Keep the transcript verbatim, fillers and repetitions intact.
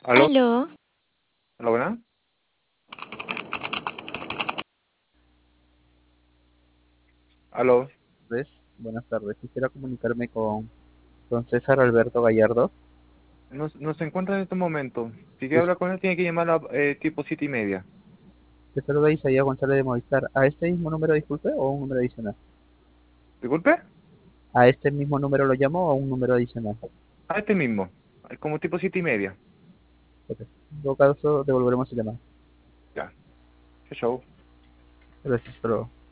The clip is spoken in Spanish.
¿Aló? Aló, ¿Aló, buena? ¿Aló? tardes, buenas tardes. Quisiera comunicarme con don César Alberto Gallardo. No, no se encuentra en este momento. Si quiere Dis- hablar con él, tiene que llamar a eh, tipo siete y media. Te saluda Isaías González de Movistar. ¿A este mismo número, disculpe, o un número adicional? ¿Disculpe? ¿A este mismo número lo llamo o a un número adicional? A este mismo. Como tipo siete y media. Ok. En todo caso, devolveremos el llamado. Ya. Qué show. Gracias, pero